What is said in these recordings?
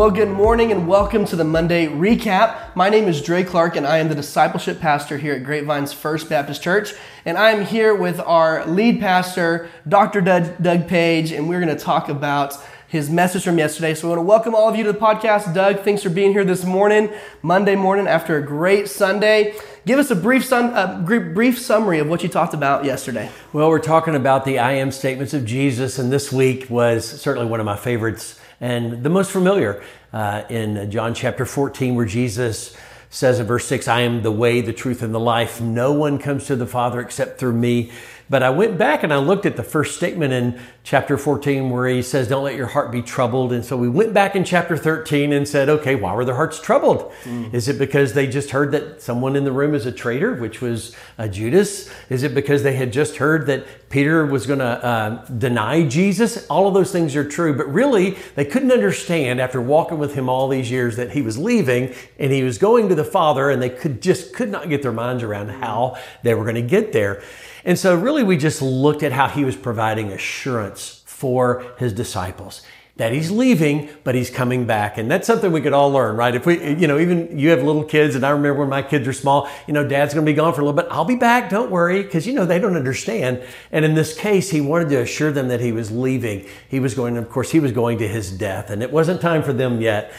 Well, good morning and welcome to the Monday Recap. My name is Dre Clark and I am the discipleship pastor here at Grapevines First Baptist Church. And I am here with our lead pastor, Dr. Doug Page, and we're going to talk about his message from yesterday. So we want to welcome all of you to the podcast. Doug, thanks for being here this morning, Monday morning after a great Sunday. Give us a brief summary of what you talked about yesterday. Well, we're talking about the I am statements of Jesus, and this week was certainly one of my favorites and the most familiar in John chapter 14, where Jesus says in verse 6, I am the way, the truth, and the life. No one comes to the Father except through me. But I went back and I looked at the first statement in chapter 14 where he says, don't let your heart be troubled. And so we went back in chapter 13 and said, okay, why were their hearts troubled? Is it because they just heard that someone in the room is a traitor, which was Judas? Is it because they had just heard that Peter was going to deny Jesus? All of those things are true, but really they couldn't understand after walking with him all these years that he was leaving and he was going to the Father, and they could not get their minds around how they were going to get there. And so really we just looked at how he was providing assurance for his disciples that he's leaving, but he's coming back. And that's something we could all learn, right? If we, even you have little kids, and I remember when my kids are small, Dad's going to be gone for a little bit. I'll be back. Don't worry. Because, they don't understand. And in this case, he wanted to assure them that he was leaving. He was going to his death, and it wasn't time for them yet.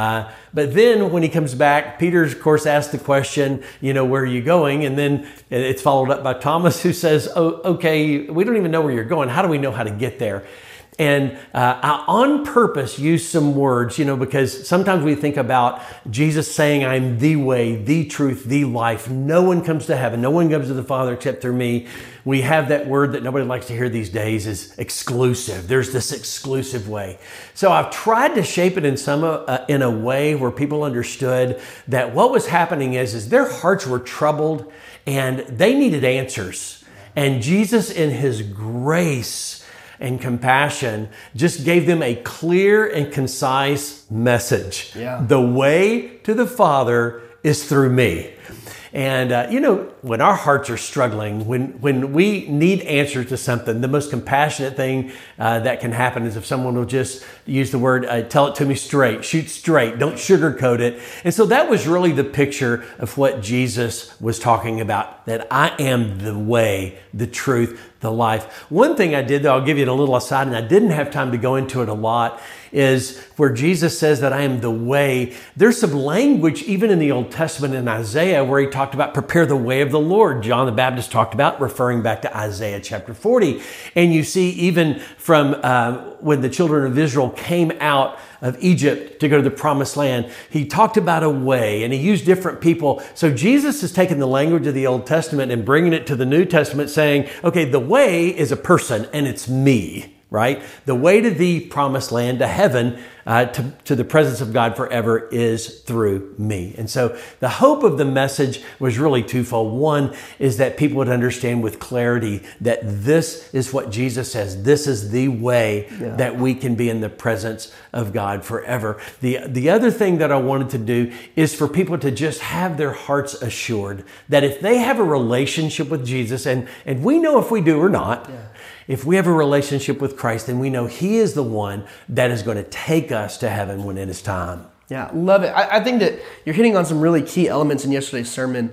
But then when he comes back, Peter, of course, asks the question, where are you going? And then it's followed up by Thomas, who says, oh, okay, we don't even know where you're going. How do we know how to get there? And I on purpose use some words, because sometimes we think about Jesus saying, I'm the way, the truth, the life. No one comes to heaven. No one comes to the Father except through me. We have that word that nobody likes to hear these days is exclusive. There's this exclusive way. So I've tried to shape it in a way where people understood that what was happening is their hearts were troubled and they needed answers. And Jesus, in his grace and compassion, just gave them a clear and concise message. Yeah. The way to the Father is through me. And, when our hearts are struggling, when we need answers to something, the most compassionate thing that can happen is if someone will just use the word, tell it to me straight, shoot straight, don't sugarcoat it. And so that was really the picture of what Jesus was talking about, that I am the way, the truth, the life. One thing I did, though, I'll give you a little aside, and I didn't have time to go into it a lot, is where Jesus says that I am the way. There's some language even in the Old Testament in Isaiah where he talked about prepare the way of the Lord. John the Baptist talked about referring back to Isaiah chapter 40. And you see even from when the children of Israel came out of Egypt to go to the promised land, he talked about a way and he used different people. So Jesus has taken the language of the Old Testament and bringing it to the New Testament saying, okay, the way is a person and it's me. Right? The way to the promised land, to heaven, to the presence of God forever is through me. And so the hope of the message was really twofold. One is that people would understand with clarity that this is what Jesus says. This is the way that we can be in the presence of God forever. The other thing that I wanted to do is for people to just have their hearts assured that if they have a relationship with Jesus, and we know if we do or not, if we have a relationship with Christ, then we know he is the one that is going to take us to heaven when it is time. Yeah, love it. I think that you're hitting on some really key elements in yesterday's sermon.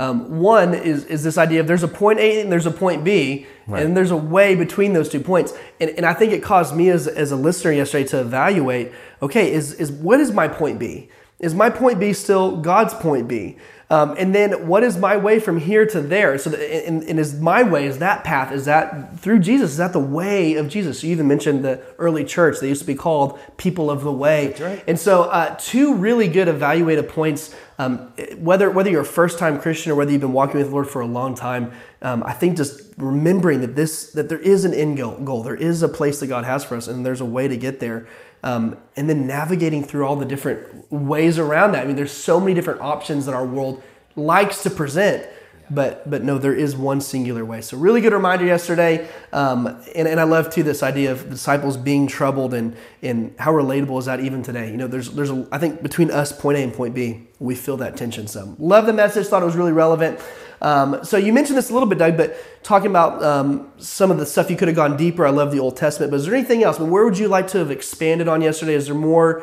One is this idea of there's a point A and there's a point B, right, and there's a way between those 2 points. And I think it caused me as a listener yesterday to evaluate, okay, what is my point B? Is my point B still God's point B? And then what is my way from here to there? So and is my way, is that path, is that through Jesus? Is that the way of Jesus? So you even mentioned the early church. They used to be called people of the way. That's right. And so two really good evaluative points, whether you're a first-time Christian or whether you've been walking with the Lord for a long time, I think just remembering that there is an end goal. There is a place that God has for us, and there's a way to get there. And then navigating through all the different ways around that. I mean, there's so many different options that our world likes to present, but no, there is one singular way. So really good reminder yesterday. And I love too this idea of disciples being troubled and how relatable is that even today? I think between us, point A and point B, we feel that tension some. Love the message, thought it was really relevant. So you mentioned this a little bit, Doug, but talking about some of the stuff you could have gone deeper. I love the Old Testament, but is there anything else? I mean, where would you like to have expanded on yesterday? Is there more,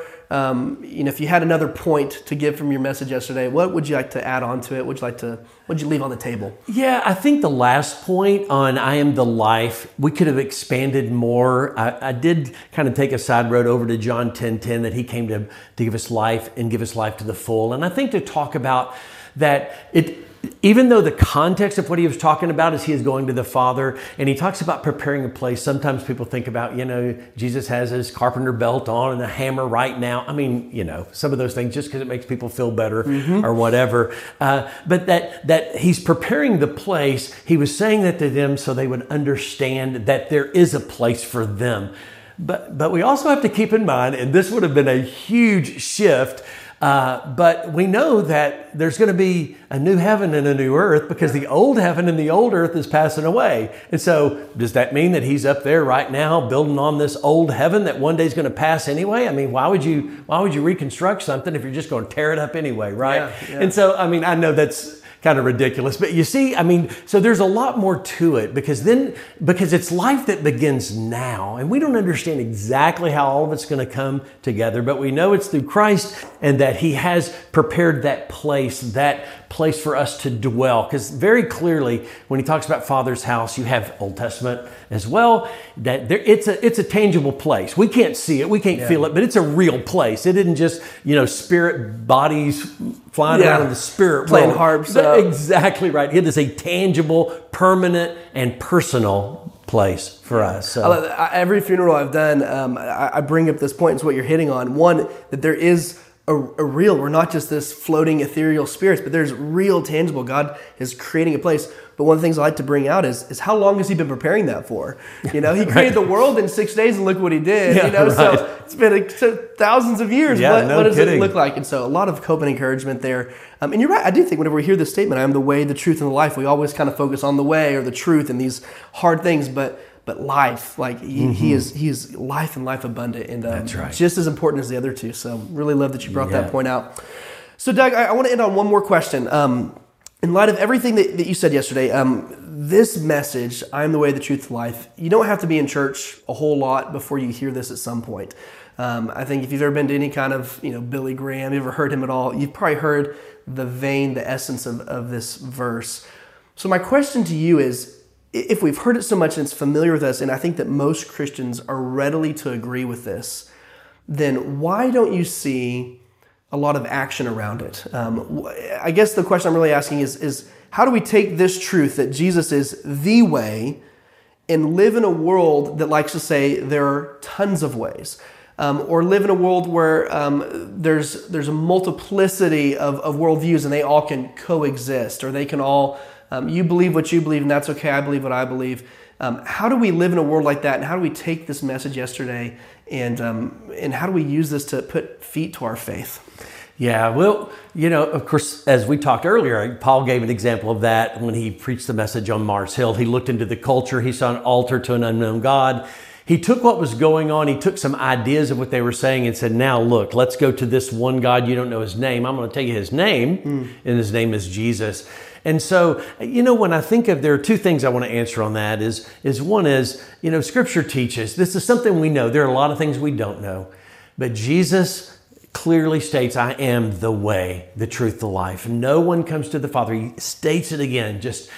if you had another point to give from your message yesterday, what would you like to add on to it? What'd you leave on the table? Yeah, I think the last point on I am the life, we could have expanded more. I did kind of take a side road over to John 10:10, that he came to give us life and give us life to the full. And I think to talk about that, even though the context of what he was talking about is he is going to the Father, and he talks about preparing a place. Sometimes people think about, Jesus has his carpenter belt on and a hammer right now. I mean, some of those things just because it makes people feel better or whatever. But that he's preparing the place. He was saying that to them so they would understand that there is a place for them. But we also have to keep in mind, and this would have been a huge shift, but we know that there's going to be a new heaven and a new earth, because the old heaven and the old earth is passing away. And so does that mean that he's up there right now building on this old heaven that one day is going to pass anyway? I mean, why would you reconstruct something if you're just going to tear it up anyway, right? Yeah. And so, I know that's kind of ridiculous, but you see, so there's a lot more to it, because it's life that begins now, and we don't understand exactly how all of it's going to come together, but we know it's through Christ, and that he has prepared that place for us to dwell. Because very clearly, when he talks about Father's house, you have Old Testament as well, that it's a tangible place. We can't see it, we can't feel it, but it's a real place. It isn't just, spirit bodies flying around in the spirit playing world. harps. Exactly right. It is a tangible, permanent, and personal place for us. So. Every funeral I've done, I bring up this point. It's what you're hitting on. One, that there is a real, we're not just this floating ethereal spirits, but there's real tangible. God is creating a place. But one of the things I like to bring out is how long has he been preparing that for? He created the world in 6 days, and look what he did. So it's been thousands of years. What does it look like? And so a lot of hope and encouragement there. And you're right. I do think whenever we hear this statement, I am the way, the truth, and the life, we always kind of focus on the way or the truth and these hard things. But life, he is life and life abundant, and that's right. Just as important as the other two. So really love that you brought that point out. So Doug, I want to end on one more question. In light of everything that you said yesterday, this message, I am the way, the truth, the life, you don't have to be in church a whole lot before you hear this at some point. I think if you've ever been to any kind of, Billy Graham, you ever heard him at all, you've probably heard the vein, the essence of this verse. So my question to you is, if we've heard it so much and it's familiar with us, and I think that most Christians are readily to agree with this, then why don't you see a lot of action around it? I guess the question I'm really asking is how do we take this truth that Jesus is the way and live in a world that likes to say there are tons of ways? Or live in a world where there's a multiplicity of worldviews and they all can coexist, or they can all, you believe what you believe and that's okay, I believe what I believe. How do we live in a world like that, and how do we take this message yesterday and how do we use this to put feet to our faith? Yeah, well, of course, as we talked earlier, Paul gave an example of that when he preached the message on Mars Hill. He looked into the culture, he saw an altar to an unknown God. He took what was going on, he took some ideas of what they were saying and said, now look, let's go to this one God, you don't know his name. I'm going to tell you his name, and his name is Jesus. And so, when I think of, there are two things I want to answer on that is one is, Scripture teaches, this is something we know. There are a lot of things we don't know, but Jesus clearly states, I am the way, the truth, the life. No one comes to the Father. He states it again,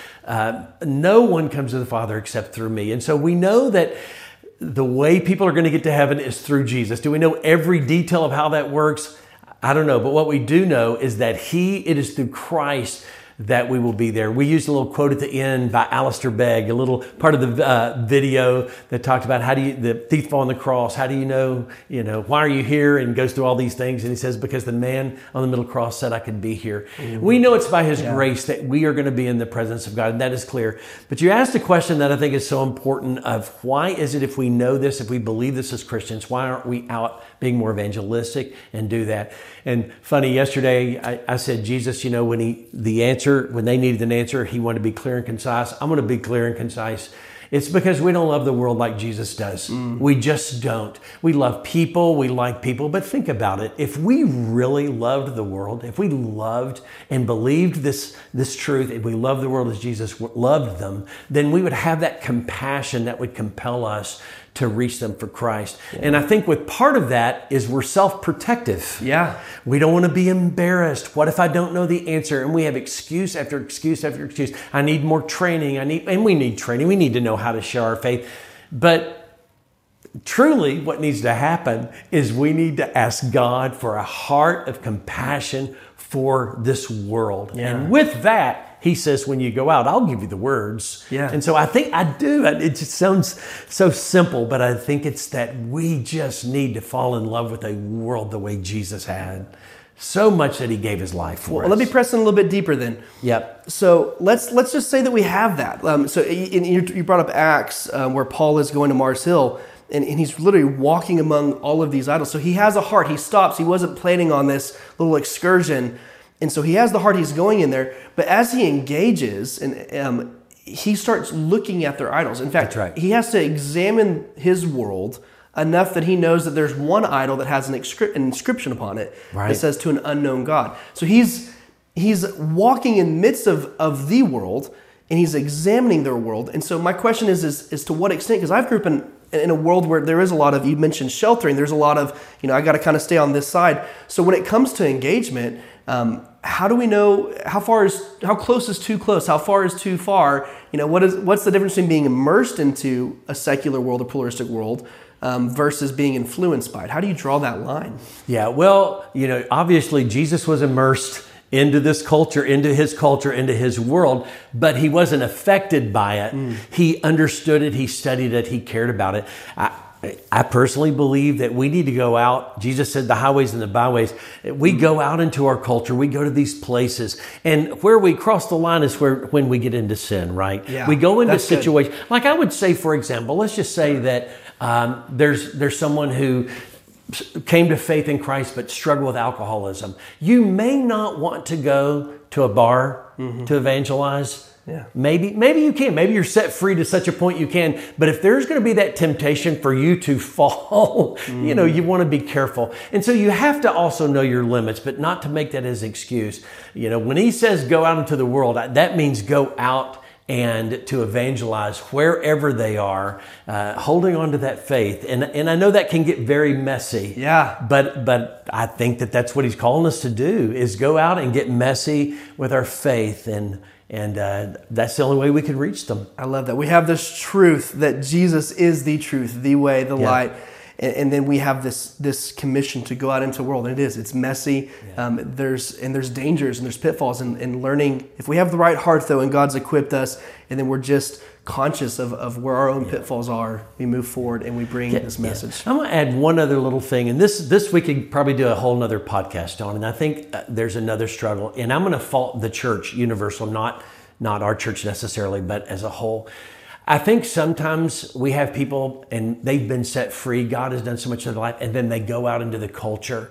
no one comes to the Father except through me. And so we know that the way people are going to get to heaven is through Jesus. Do we know every detail of how that works? I don't know. But what we do know is that it is through Christ that we will be there. We used a little quote at the end by Alistair Begg, a little part of the video that talked about the thief on the cross. How do you know, why are you here? And goes through all these things. And he says, because the man on the middle cross said I could be here. Mm-hmm. We know it's by his grace that we are going to be in the presence of God. And that is clear. But you asked a question that I think is so important of why is it, if we know this, if we believe this as Christians, why aren't we out being more evangelistic and do that? And funny, yesterday I said, Jesus, when they needed an answer, he wanted to be clear and concise. I'm going to be clear and concise It's because we don't love the world like Jesus does. We just don't. We love people, we like people, but think about it. If we really loved the world, if we loved and believed this truth, if we loved the world as Jesus loved them, then we would have that compassion that would compel us to reach them for Christ. Yeah. And I think with part of that is we're self-protective. Yeah. We don't want to be embarrassed. What if I don't know the answer? And we have excuse after excuse after excuse. I need more training. And we need training. We need to know how to share our faith. But truly what needs to happen is we need to ask God for a heart of compassion for this world. Yeah. And with that, He says, when you go out, I'll give you the words. Yeah. And so I think I do. It just sounds so simple, but I think it's that we just need to fall in love with a world the way Jesus had. So much that He gave His life for us. Let me press in a little bit deeper then. Yep. So let's just say that we have that. So you brought up Acts where Paul is going to Mars Hill. And he's literally walking among all of these idols. So he has a heart. He stops. He wasn't planning on this little excursion. And so he has the heart, he's going in there, but as he engages, and he starts looking at their idols. In fact, He has to examine his world enough that he knows that there's one idol that has an inscription upon it that says to an unknown God. So he's walking in the midst of the world, and he's examining their world. And so my question is to what extent, because I've grew up in a world where there is a lot of, you mentioned sheltering, there's a lot of, I got to kind of stay on this side. So when it comes to engagement, how do we know how close is too close? How far is too far? What's the difference between being immersed into a secular world, a pluralistic world, versus being influenced by it? How do you draw that line? Yeah, well, obviously Jesus was immersed into this culture, into his world, but he wasn't affected by it. He understood it, he studied it, he cared about it. I personally believe that we need to go out. Jesus said the highways and the byways. We go out into our culture. We go to these places. And where we cross the line is when we get into sin, right? Yeah, we go into situations. Like I would say, for example, let's just say that there's someone who came to faith in Christ but struggled with alcoholism. You may not want to go to a bar to evangelize. Yeah. Maybe you can. Maybe you're set free to such a point you can. But if there's going to be that temptation for you to fall, you want to be careful. And so you have to also know your limits, but not to make that as an excuse. When he says go out into the world, that means go out and to evangelize wherever they are, holding on to that faith. And I know that can get very messy. Yeah. But I think that's what he's calling us to do, is go out and get messy with our faith. And that's the only way we can reach them. I love that. We have this truth that Jesus is the truth, the way, the light. And then we have this commission to go out into the world. And it's messy. Yeah. There's dangers and there's pitfalls in learning. If we have the right heart, though, and God's equipped us, and then we're just conscious of where our own pitfalls are, we move forward and we bring this message. I'm going to add one other little thing. And this we could probably do a whole nother podcast on. And I think there's another struggle. And I'm going to fault the church, universal, not our church necessarily, but as a whole. I think sometimes we have people and they've been set free. God has done so much in their life, and then they go out into the culture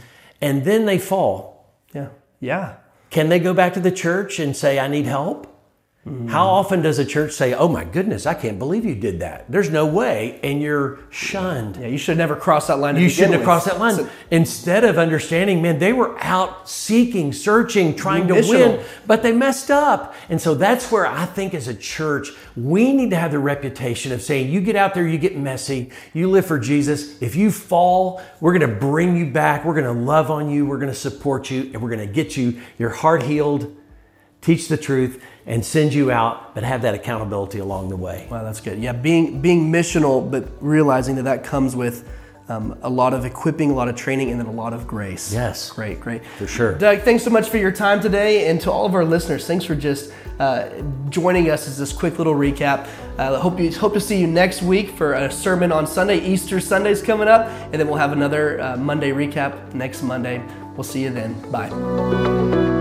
and then they fall. Yeah. Yeah. Can they go back to the church and say, I need help? How often does a church say, oh my goodness, I can't believe you did that. There's no way. And you're shunned. Yeah, you should never cross that line. You shouldn't have crossed that line. Instead of understanding, man, they were out seeking, searching, trying to win, but they messed up. And so that's where I think as a church, we need to have the reputation of saying, you get out there, you get messy, you live for Jesus. If you fall, we're going to bring you back. We're going to love on you. We're going to support you, and we're going to get you your heart healed, teach the truth, and send you out, but have that accountability along the way. Wow, that's good. Yeah, being missional, but realizing that comes with a lot of equipping, a lot of training, and then a lot of grace. Yes. Great. For sure. Doug, thanks so much for your time today. And to all of our listeners, thanks for just joining us as this quick little recap. Hope to see you next week for a sermon on Sunday. Easter Sunday's coming up, and then we'll have another Monday recap next Monday. We'll see you then. Bye.